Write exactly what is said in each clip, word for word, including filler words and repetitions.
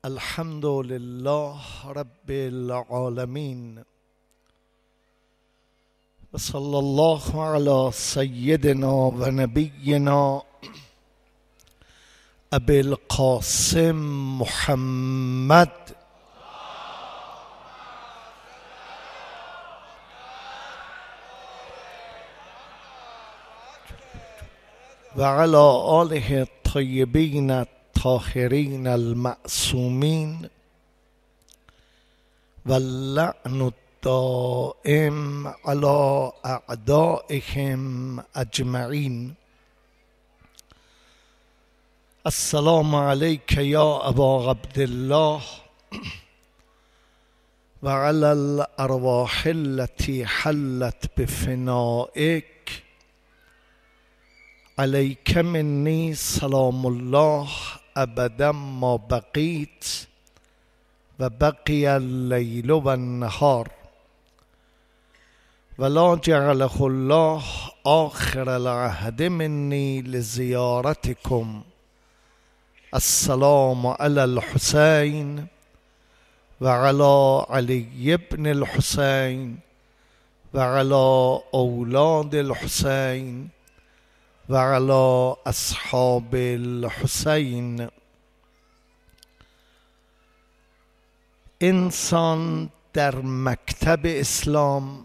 الحمد لله رب العالمين وصلى الله على سيدنا ونبينا أبي القاسم محمد وعلى آله الطيبين الطاهرين المعصومين واللعن الدائم على أعدائهم أجمعين. السلام عليك يا أبا عبد الله وعلى الأرواح التي حلت بفنائك. عليك مني سلام الله أبدا ما بقيت وبقي الليل والنهار، ولا جعله الله آخر العهد مني لزيارتكم. السلام على الحسين وعلى علي بن الحسين وعلى أولاد الحسين وعلى أصحاب الحسين. انسان در مکتب اسلام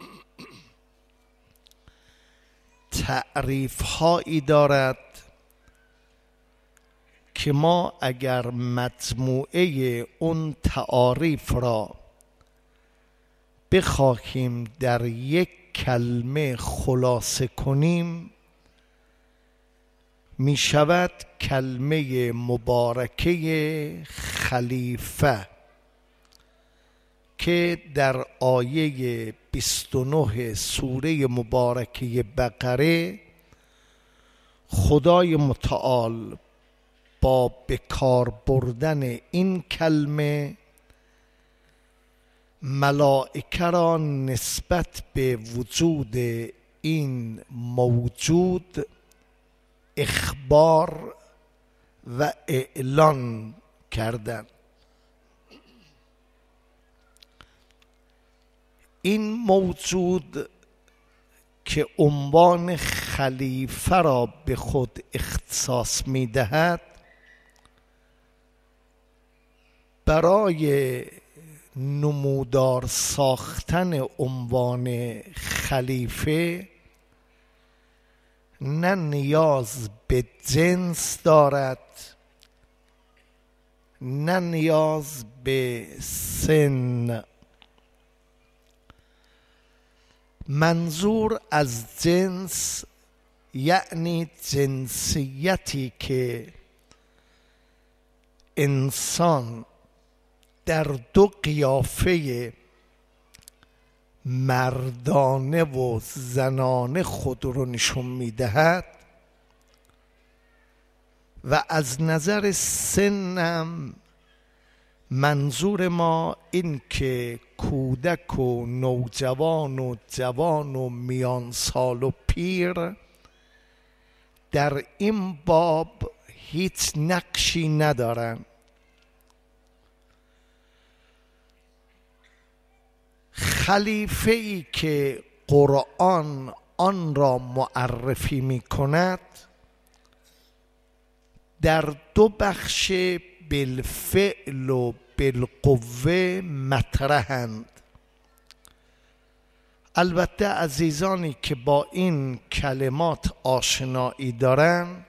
تعریف هایی دارد که ما اگر مجموعه اون تعاریف را بخواهیم در یک کلمه خلاصه کنیم می شود کلمه مبارکه خلیفه که در آیه بیست و نه سوره مبارکه بقره خدای متعال با بکار بردن این کلمه ملائکه را نسبت به وجود این موجود اخبار و اعلان کردند. این موجود که عنوان خلیفه را به خود اختصاص می دهد برای نمودار ساختن عنوان خلیفه نه نیاز به جنس دارد نه نیاز به سن. منظور از جنس یعنی جنسیتی که انسان در دو قیافه مردانه و زنانه خود رو نشون میدهد و از نظر سنم منظور ما این که کودک و نوجوان و جوان و میان سال و پیر در این باب هیچ نقشی ندارن. خلیفه ای که قرآن آن را معرفی می کند در دو بخش بالفعل و بالقوه مطرحند. البته عزیزانی که با این کلمات آشنایی دارند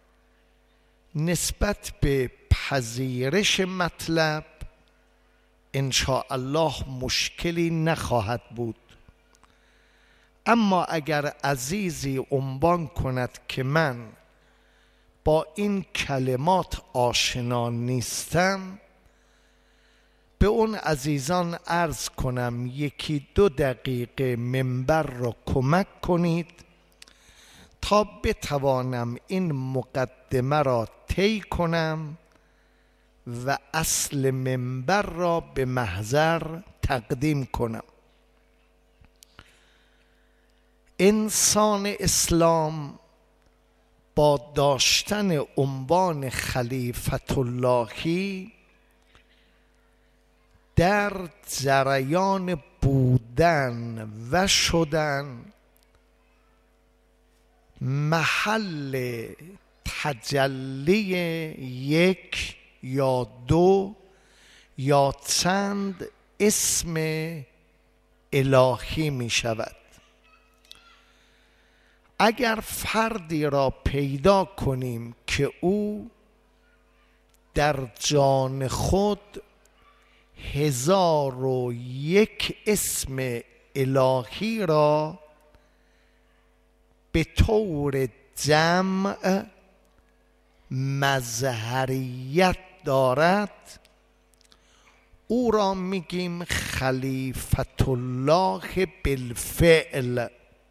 نسبت به پذیرش مطلب ان شاء الله مشکلی نخواهد بود. اما اگر عزیزی عنوان کند که من با این کلمات آشنا نیستم، به اون عزیزان عرض کنم یکی دو دقیقه منبر را کمک کنید تا بتوانم این مقدمه را طی کنم و اصل منبر را به محضر تقدیم کنم. انسان اسلام با داشتن عنوان خلیفت اللهی در جریان بودن و شدن محل تجلی یک یا دو یا چند اسم الهی می شود. اگر فردی را پیدا کنیم که او در جان خود هزار و یک اسم الهی را به طور جمع مظهریت دارد، او را میگیم خلیفة الله بالفعل.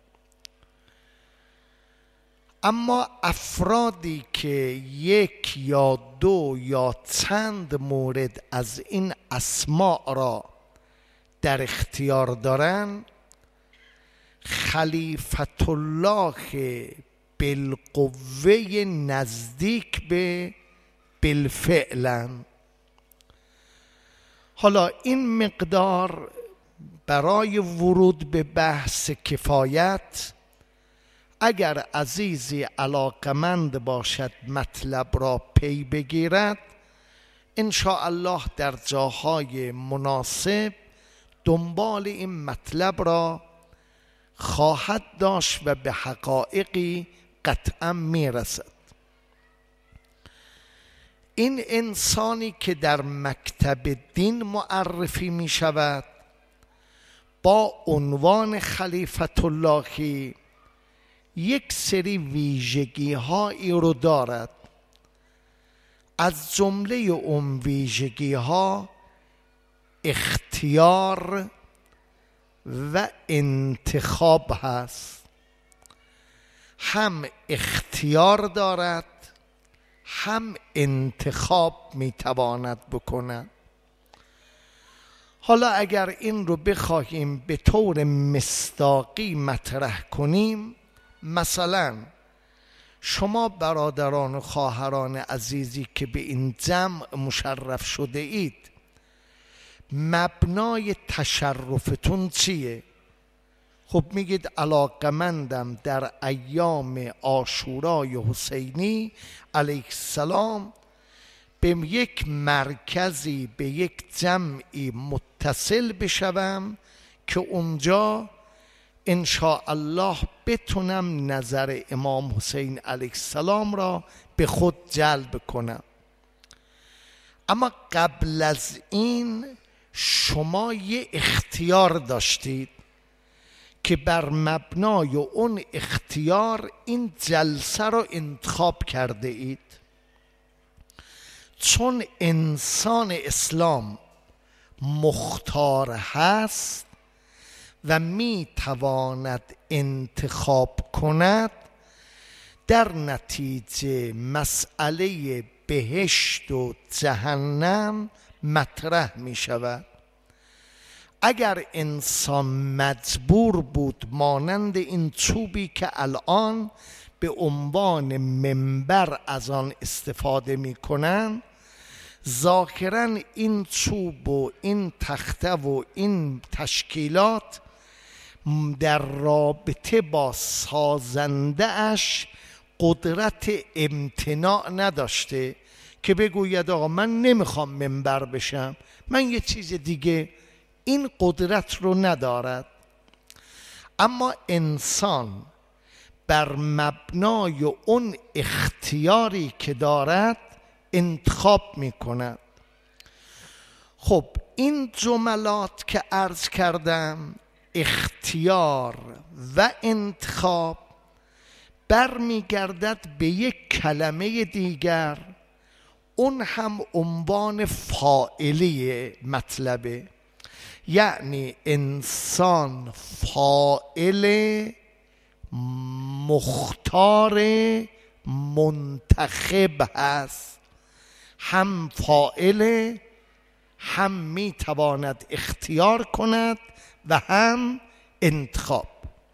اما افرادی که یک یا دو یا چند مورد از این اسماء را در اختیار دارند، خلیفة الله بالقوه نزدیک به بالفعلن. حالا این مقدار برای ورود به بحث کفایت. اگر عزیزی علاقمند باشد مطلب را پی بگیرد، ان شاء الله در جاهای مناسب دنبال این مطلب را خواهد داشت و به حقایقی قطعا میرسد. این انسانی که در مکتب دین معرفی می شود با عنوان خلیفة اللهی یک سری ویژگی هایی رو دارد. از جمله اون ویژگی ها اختیار و انتخاب هست. هم اختیار دارد هم انتخاب میتواند بکند. حالا اگر این رو بخواهیم به طور مصداقی مطرح کنیم، مثلا شما برادران و خواهران عزیزی که به این جمع مشرف شده اید، مبنای تشرفتون چیه؟ خب میگید علاقمندم در ایام عاشورای حسینی علیه السلام به یک مرکزی، به یک جمعی متصل بشوم که اونجا ان شاء الله بتونم نظر امام حسین علیه السلام را به خود جلب کنم. اما قبل از این شما یه اختیار داشتید که بر مبنای اون اختیار این جلسه رو انتخاب کرده اید. چون انسان اسلام مختار هست و می تواند انتخاب کند، در نتیجه مسئله بهشت و جهنم مطرح می شود. اگر انسان مجبور بود مانند این چوبی که الان به عنوان منبر از آن استفاده می کنند، ظاهراً این چوب و این تخته و این تشکیلات در رابطه با سازنده اش قدرت امتناع نداشته که بگوید آقا من نمیخوام منبر بشم، من یه چیز دیگه. این قدرت رو ندارد. اما انسان بر مبنای اون اختیاری که دارد انتخاب می کند. خب این جملات که عرض کردم، اختیار و انتخاب، برمیگردد به یک کلمه دیگر، اون هم عنوان فاعلی مطلبه. یعنی انسان فاعل مختار منتخب هست، هم فاعل، هم می تواند اختیار کند و هم انتخاب.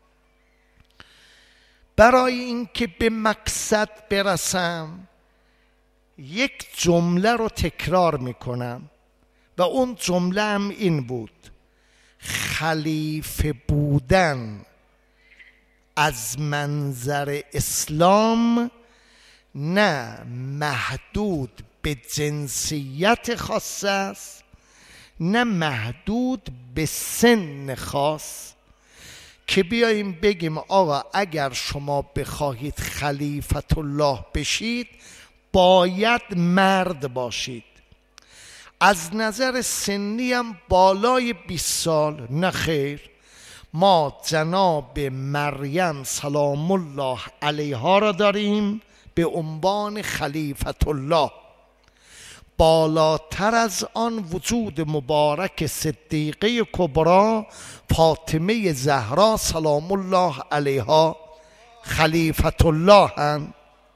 برای اینکه به مقصد برسم یک جمله رو تکرار می کنم و و اون جمله هم این بود: خلیفه بودن از منظر اسلام نه محدود به جنسیت خاص است، نه محدود به سن خاص، که بیاییم بگیم آقا اگر شما بخواهید خلیفت الله بشید باید مرد باشید. از نظر سنی هم بالای بیست سال، نه خیر. ما جناب مریم سلام الله علیها را داریم به عنوان خلیفت الله. بالاتر از آن وجود مبارک صدیقه کبری فاطمه زهرا سلام الله علیها خلیفت الله هم.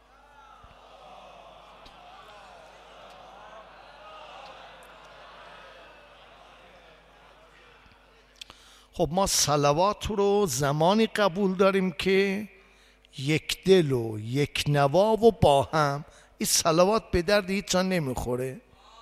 خب ما صلوات رو زمانی قبول داریم که یک دل و یک نوا و با هم. این صلوات به درد هیچ جا نمیخوره.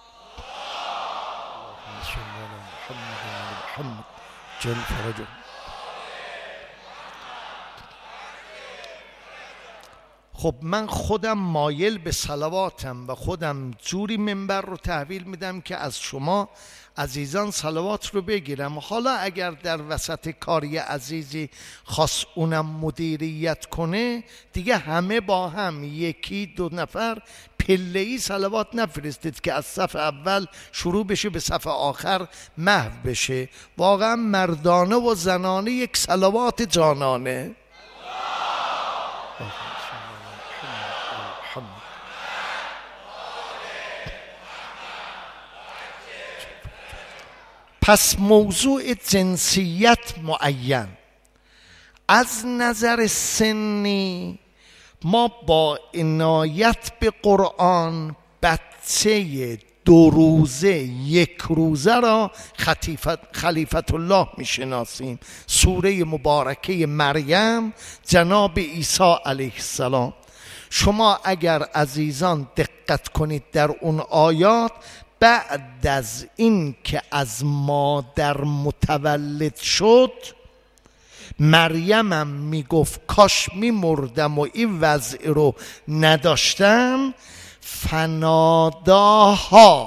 خب من خودم مایل به صلواتم و خودم جوری منبر رو تحویل میدم که از شما عزیزان صلوات رو بگیرم. حالا اگر در وسط کاری عزیزی خاص اونم مدیریت کنه دیگه همه با هم یکی دو نفر پله‌ای صلوات نفرستید که از صف اول شروع بشه به صف آخر محو بشه. واقعا مردانه و زنانه یک صلوات جانانه. پس موضوع جنسیت معین از نظر سنی ما با عنایت به قرآن بچه دو روزه یک روزه را خلیفت الله میشناسیم. سوره مبارکه مریم جناب عیسی علیه السلام. شما اگر عزیزان دقت کنید در اون آیات، بعد از این که از مادر متولد شد مریمم میگفت کاش میمردم و این وضع رو نداشتم، فناداها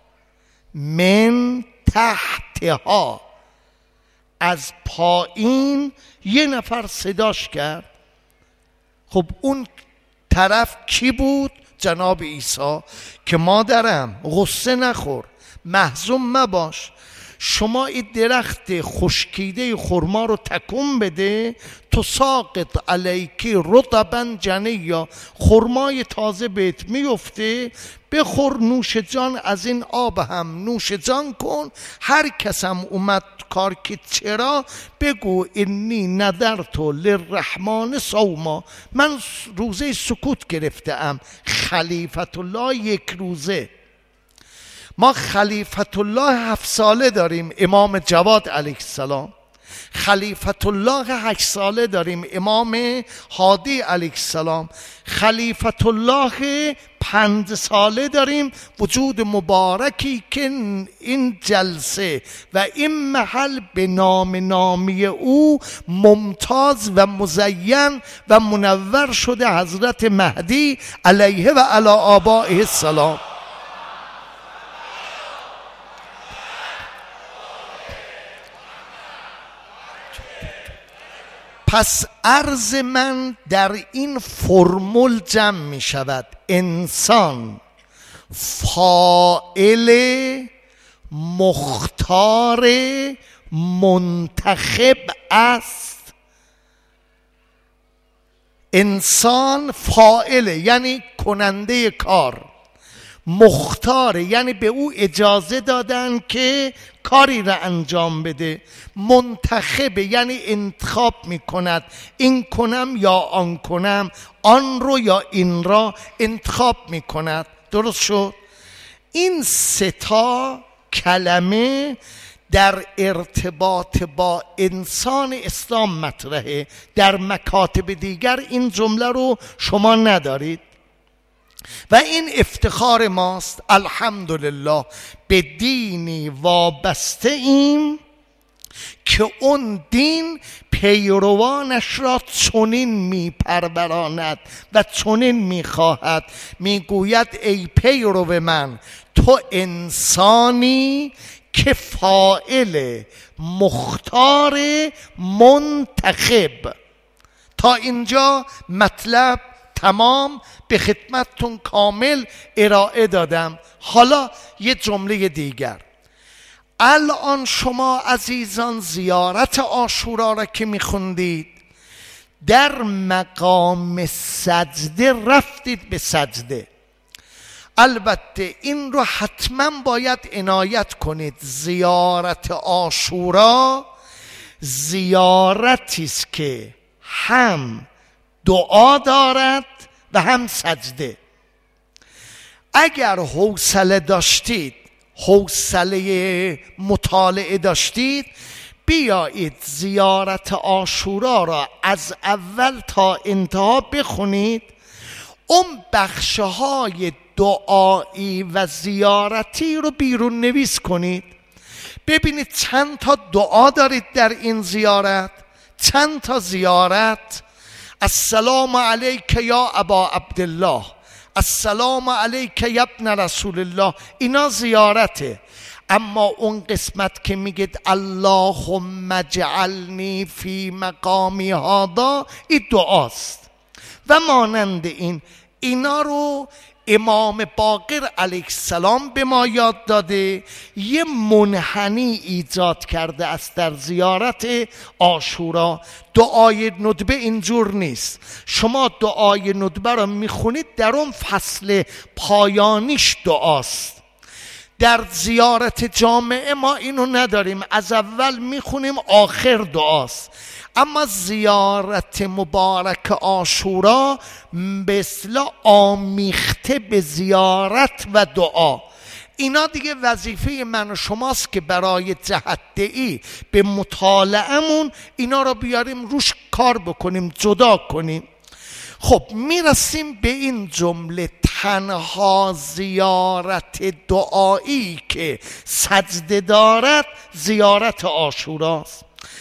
من تحتها، از پایین یه نفر صداش کرد. خب اون طرف کی بود؟ جناب عیسی که مادرم غصه نخور، محزون مباش، شما این درخت خشکیده خرما رو تکون بده تو ساقط علیکی رطبا جنیا، خرمای تازه بهت میفته، بخور نوش جان، از این آب هم نوش جان کن. هر کسم اومد کار که چرا بگو انی نذرت للرحمن صوما، من روزه سکوت گرفتم. خلیفت الله یک روزه. ما خلیفت الله هفت ساله داریم امام جواد علیه السلام، خلیفت الله هشت ساله داریم امام هادی علیه السلام، خلیفت الله پنج ساله داریم وجود مبارکی که این جلسه و این محل به نام نامی او ممتاز و مزین و منور شده حضرت مهدی علیه و علی آبائه السلام. پس عرض من در این فرمول جمع می شود: انسان فاعل مختار منتخب است. انسان فاعل یعنی کننده کار، مختار یعنی به او اجازه دادن که کاری را انجام بده، منتخب یعنی انتخاب میکند، این کنم یا آن کنم، آن رو یا این را انتخاب میکند. درست شد؟ این سه تا کلمه در ارتباط با انسان اسلام مطرحه. در مکاتب دیگر این جمله رو شما ندارید. و این افتخار ماست. الحمدلله به دینی وابسته ایم که اون دین پیروانش را چنین میپروراند و چنین میخواهد. میگوید ای پیرو من، تو انسانی که فاعل، مختار، منتخب. تا اینجا مطلب تمام، به خدمتتون کامل ارائه دادم. حالا یه جمله دیگر. الان شما عزیزان زیارت عاشورا را که میخوندید، در مقام سجده رفتید به سجده. البته این رو حتما باید عنایت کنید، زیارت عاشورا زیارتی است که هم دعا دارد و هم سجده. اگر حوصله داشتید، حوصله مطالعه داشتید، بیایید زیارت عاشورا را از اول تا انتها بخونید. اون بخشهای دعایی و زیارتی رو بیرون نویس کنید. ببینید چند تا دعا دارید در این زیارت، چند تا زیارت. السلام علیک یا ابا عبدالله، السلام علیک یا ابن رسول الله، اینا زیارته. اما اون قسمت که میگید اللهم اجعلنی فی مقامی هذا، این دعاست. و مانند این، اینا رو امام باقر علیه السلام به ما یاد داده. یه منحنی ایجاد کرده است در زیارت عاشورا. دعای ندبه اینجور نیست. شما دعای ندبه را میخونید، در اون فصل پایانیش دعاست. در زیارت جامعه ما اینو نداریم، از اول میخونیم آخر دعاست. اما زیارت مبارک عاشورا به اصطلاح آمیخته به زیارت و دعا. اینا دیگه وظیفه من و شماست که برای جهت‌دهی به مطالعه‌مون اینا رو بیاریم روش کار بکنیم، جدا کنیم. خب میرسیم به این جمله: تنها زیارت دعایی که سجده دارد زیارت عاشوراست.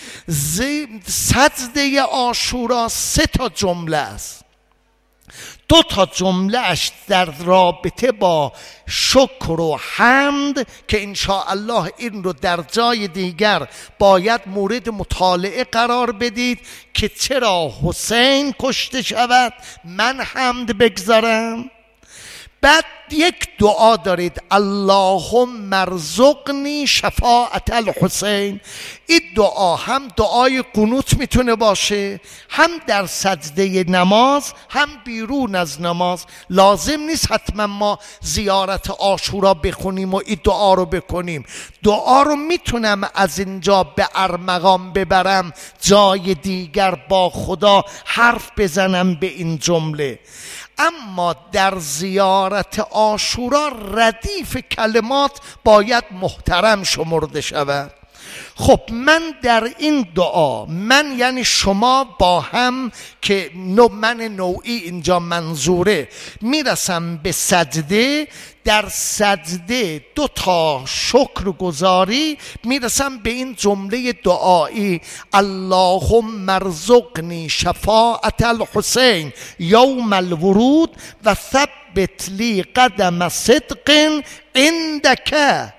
سجده عاشورا سه تا جمله است. دو تا جمله اش در رابطه با شکر و حمد که انشاءالله این رو در جای دیگر باید مورد مطالعه قرار بدید که چرا حسین کشته شود من حمد بگذارم. بعد یک دعا دارید: اللهم ارزقنی شفاعت الحسین. این دعا هم دعای قنوت میتونه باشه، هم در سجده نماز، هم بیرون از نماز. لازم نیست حتما ما زیارت عاشورا بخونیم و این دعا رو بکنیم. دعا رو میتونم از اینجا به ارمغان ببرم، جای دیگر با خدا حرف بزنم به این جمله. اما در زیارت عاشورا ردیف کلمات باید محترم شمرده شود. خب من در این دعا، من یعنی شما با هم که نوع من نوعی اینجا منظوره، میرسم به سجده. در سجده دو تا شکر گزاری میرسم به این جمله دعایی: اللهم ارزقنی شفاعت الحسین یوم الورود و ثبت لی قدم صدق عندک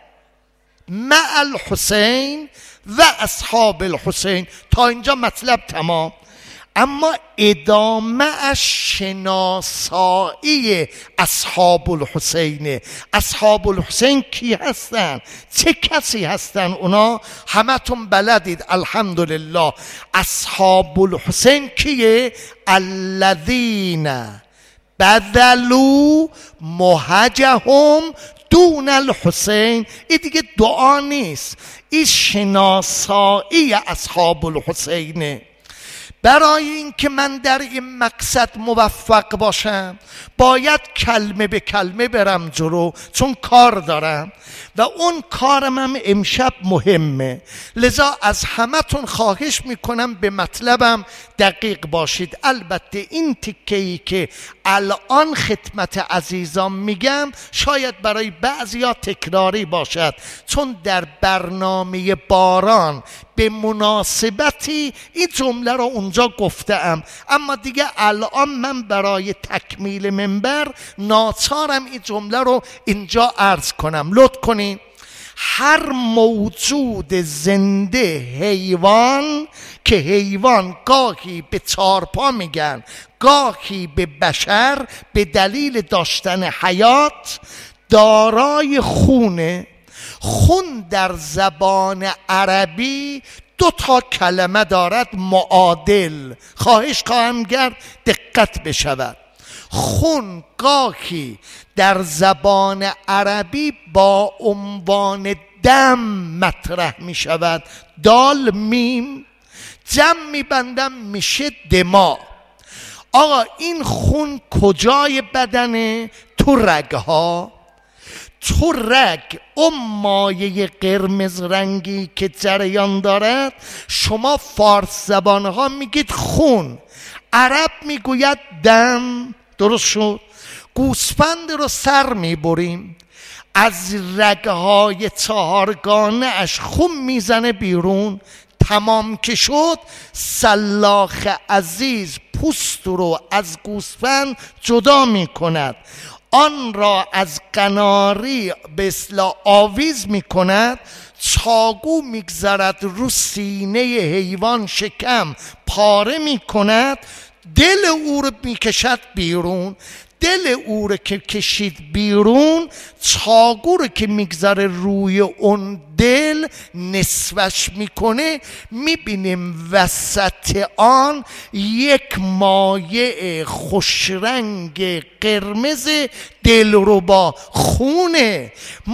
مع الحسین و اصحاب الحسین. تا اینجا مطلب تمام. اما ادامه اش شناسایی اصحاب الحسین. اصحاب الحسین کی هستن؟ چه کسی هستن اونا؟ همتون بلدید الحمدلله. اصحاب الحسین کیه؟ الذین بذلوا مهجهم دون الحسین. این دیگه دعا نیست، این شناسایی اصحاب الحسینه. برای اینکه من در این مقصد موفق باشم باید کلمه به کلمه برم جلو، چون کار دارم و اون کارم هم امشب مهمه. لذا از همتون خواهش میکنم به مطلبم دقیق باشید. البته این تکه‌ای که الان خدمت عزیزان میگم شاید برای بعضیا تکراری باشد، چون در برنامه باران به مناسبتی این جمله رو اونجا گفتم، اما دیگه الان من برای تکمیل منبر ناچارم این جمله رو اینجا عرض کنم. لطف کنین. هر موجود زنده حیوان، که حیوان گاهی به چارپا میگن گاهی به بشر به دلیل داشتن حیات، دارای خونه. خون در زبان عربی دو تا کلمه دارد معادل. خواهش خواهم کرد دقت بشود. خون گاهی در زبان عربی با عنوان دم مطرح می شود، دال میم، جمع می بندم میشه دماغ. آقا این خون کجای بدنه؟ تو رگها. تو رگ اون مایه قرمز رنگی که جریان دارد، شما فارس زبانها میگید خون، عرب میگوید دم. درست شد؟ گوسفند رو سر میبریم، از رگهای چهارگانه اش خون میزنه بیرون. تمام که شد، سلاخ عزیز پوست رو از گوسفند جدا میکند، آن را از قناری به اصطلاح آویز میکند، چاقو میگذارد رو سینه حیوان، شکم پاره میکند، دل او رو میکشد بیرون. دل او رو که کشید بیرون، چاقو رو که میگذاره روی اون دل نصفش میکنه، میبینیم وسط آن یک مایع خوشرنگ قرمز دلربا خونه.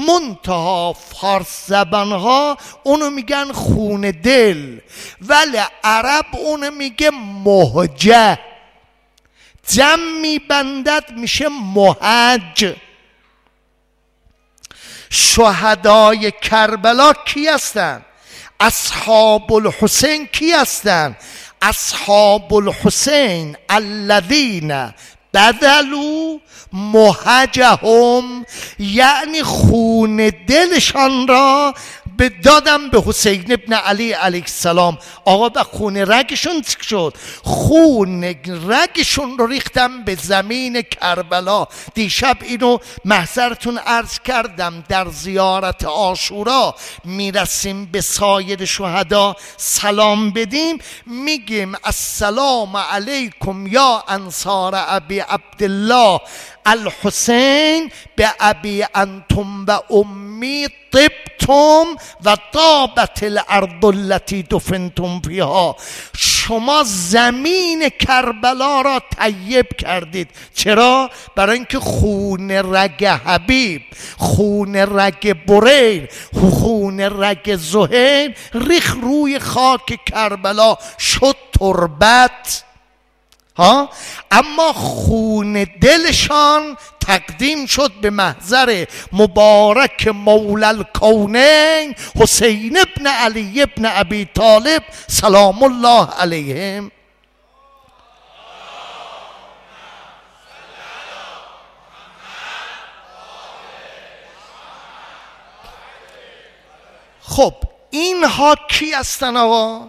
منتها فارس زبانها اونو میگن خون دل، ولی عرب اونو میگه مهجه، جمع میبندد میشه مهج. شهدای کربلا کی هستن؟ اصحاب الحسین کی هستن؟ اصحاب الحسین الذین بذلوا مهجهم، یعنی خون دلشان را به دادم به حسین ابن علی علیه السلام. آقا به خون رگشون چی شد؟ خون رگشون رو ریختم به زمین کربلا. دیشب اینو محضرتون عرض کردم، در زیارت عاشورا میرسیم به سایر شهدا سلام بدیم، میگیم السلام علیکم یا انصار ابی عبدالله الحسین به ابی انتم و امی طبتم و طابت الارض التي دفنتم فیها. شما زمین کربلا را طیب کردید. چرا؟ برای اینکه خون رگ حبیب، خون رگ بریر، خون رگ زهیر ریخ روی خاک کربلا، شد تربت. ها، اما خون دلشان تقدیم شد به محضر مبارک مولا الکونین حسین ابن علی ابن ابی طالب سلام الله علیهم. خب اینها کی هستن آقا؟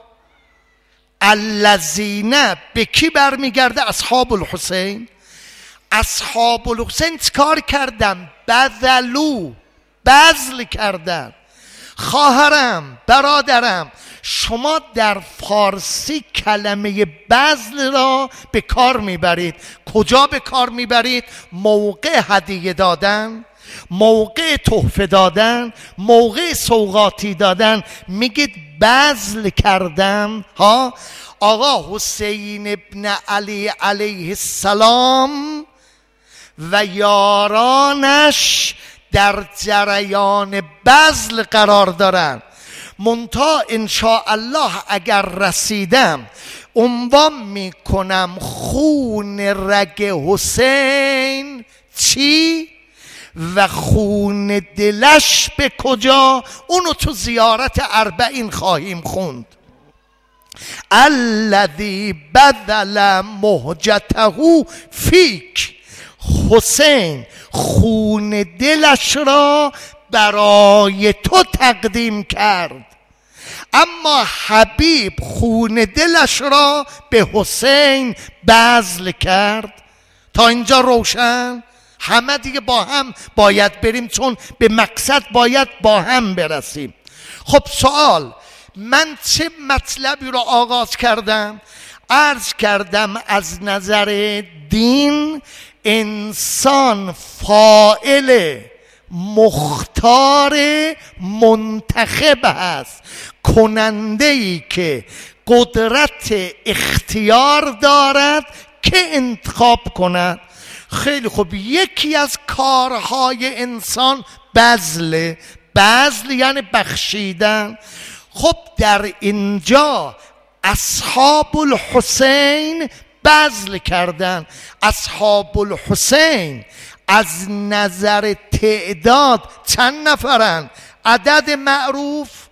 الذین به کی برمیگرده؟ اصحاب الحسین. اصحاب الحسین چکار کردن؟ بذلو، بذل کردن. خواهرم، برادرم، شما در فارسی کلمه بذل را به کار میبرید. کجا به کار میبرید؟ موقع هدیه دادن، موقع تحفه دادن، موقع سوغاتی دادن میگید بذل کردن. ها، آقا حسین ابن علی علیه السلام و یارانش در جریان بذل قرار دارن. منتها انشاءالله اگر رسیدم عنوان میکنم خون رگ حسین چی و خون دلش به کجا. اونو تو زیارت اربعین خواهیم خوند. الذی بذل مهجته فیک، حسین خون دلش را برای تو تقدیم کرد، اما حبیب خون دلش را به حسین بذل کرد. تا اینجا روشن؟ همه دیگه با هم باید بریم، چون به مقصد باید با هم برسیم. خب سوال، من چه مطلبی رو آغاز کردم؟ عرض کردم از نظر دین انسان فاعل مختار منتخب هست، کننده ای که قدرت اختیار دارد که انتخاب کند. خیلی خوب، یکی از کارهای انسان بذل. بذل یعنی بخشیدن. خب در اینجا اصحاب الحسین بذل کردن. اصحاب الحسین از نظر تعداد چند نفرن؟ عدد معروف